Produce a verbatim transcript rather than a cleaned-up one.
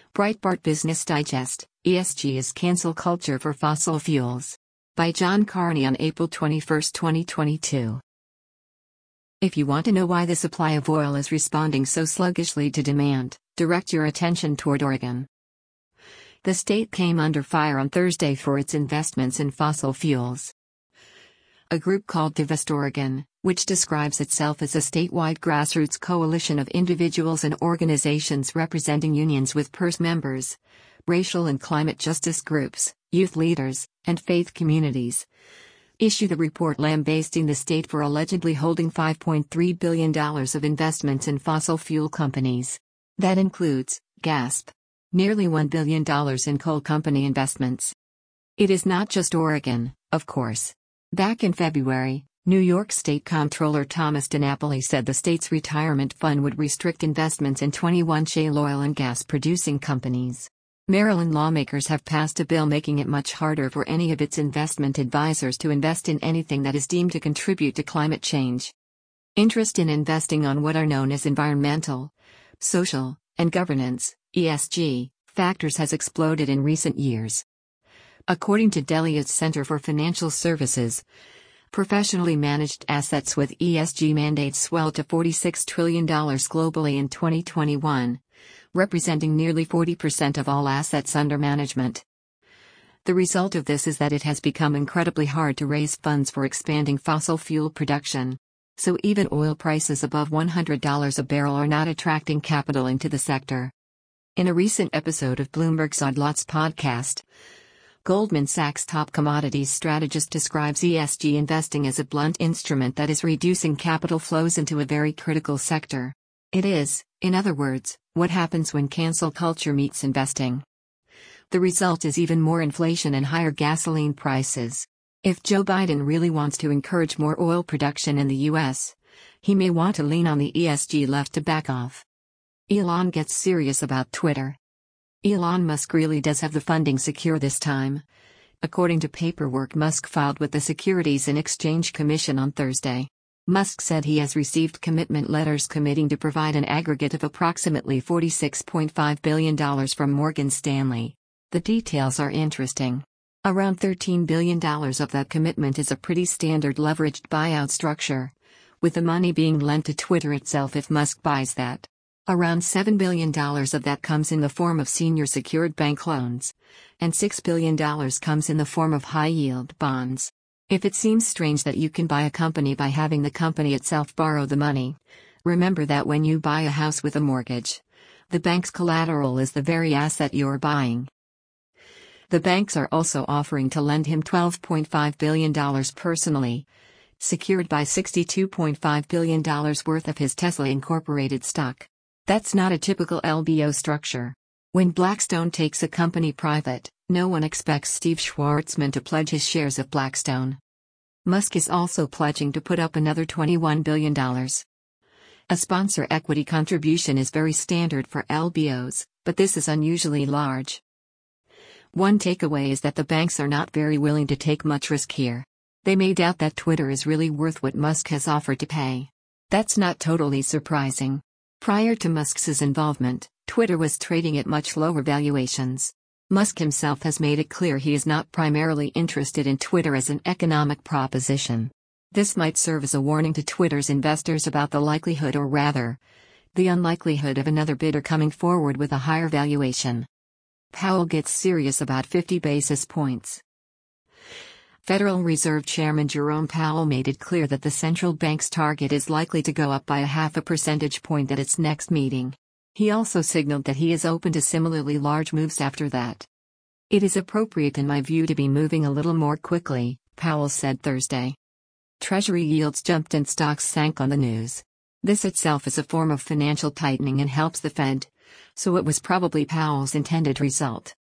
Breitbart Business Digest, E S G is cancel culture for fossil fuels. By John Carney on April twenty-first, twenty twenty-two. If you want to know why the supply of oil is responding so sluggishly to demand, direct your attention toward Oregon. The state came under fire on Thursday for its investments in fossil fuels. A group called Divest Oregon, which describes itself as a statewide grassroots coalition of individuals and organizations representing unions with P E R S members, racial and climate justice groups, youth leaders, and faith communities, issued a report lambasting the state for allegedly holding five point three billion dollars of investments in fossil fuel companies. That includes, gasp, nearly one billion dollars in coal company investments. It is not just Oregon, of course. Back in February, New York State Comptroller Thomas DiNapoli said the state's retirement fund would restrict investments in twenty-one shale oil and gas producing companies. Maryland lawmakers have passed a bill making it much harder for any of its investment advisors to invest in anything that is deemed to contribute to climate change. Interest in investing on what are known as environmental, social, and governance, E S G, factors has exploded in recent years. According to Deloitte's Center for Financial Services, professionally managed assets with E S G mandates swelled to forty-six trillion dollars globally in twenty twenty-one, representing nearly forty percent of all assets under management. The result of this is that it has become incredibly hard to raise funds for expanding fossil fuel production. So even oil prices above one hundred dollars a barrel are not attracting capital into the sector. In a recent episode of Bloomberg's Odd Lots podcast, Goldman Sachs top commodities strategist describes E S G investing as a blunt instrument that is reducing capital flows into a very critical sector. It is, in other words, what happens when cancel culture meets investing. The result is even more inflation and higher gasoline prices. If Joe Biden really wants to encourage more oil production in the U S, he may want to lean on the E S G left to back off. Elon gets serious about Twitter. Elon Musk really does have the funding secure this time, according to paperwork Musk filed with the Securities and Exchange Commission on Thursday. Musk said he has received commitment letters committing to provide an aggregate of approximately forty-six point five billion dollars from Morgan Stanley. The details are interesting. Around thirteen billion dollars of that commitment is a pretty standard leveraged buyout structure, with the money being lent to Twitter itself if Musk buys that. Around seven billion dollars of that comes in the form of senior secured bank loans, and six billion dollars comes in the form of high-yield bonds. If it seems strange that you can buy a company by having the company itself borrow the money, remember that when you buy a house with a mortgage, the bank's collateral is the very asset you're buying. The banks are also offering to lend him twelve point five billion dollars personally, secured by sixty-two point five billion dollars worth of his Tesla Incorporated stock. That's not a typical L B O structure. When Blackstone takes a company private, no one expects Steve Schwarzman to pledge his shares of Blackstone. Musk is also pledging to put up another twenty-one billion dollars. A sponsor equity contribution is very standard for L B Os, but this is unusually large. One takeaway is that the banks are not very willing to take much risk here. They may doubt that Twitter is really worth what Musk has offered to pay. That's not totally surprising. Prior to Musk's involvement, Twitter was trading at much lower valuations. Musk himself has made it clear he is not primarily interested in Twitter as an economic proposition. This might serve as a warning to Twitter's investors about the likelihood, or rather, the unlikelihood of another bidder coming forward with a higher valuation. Powell gets serious about fifty basis points. Federal Reserve Chairman Jerome Powell made it clear that the central bank's target is likely to go up by a half a percentage point at its next meeting. He also signaled that he is open to similarly large moves after that. It is appropriate in my view to be moving a little more quickly, Powell said Thursday. Treasury yields jumped and stocks sank on the news. This itself is a form of financial tightening and helps the Fed, so it was probably Powell's intended result.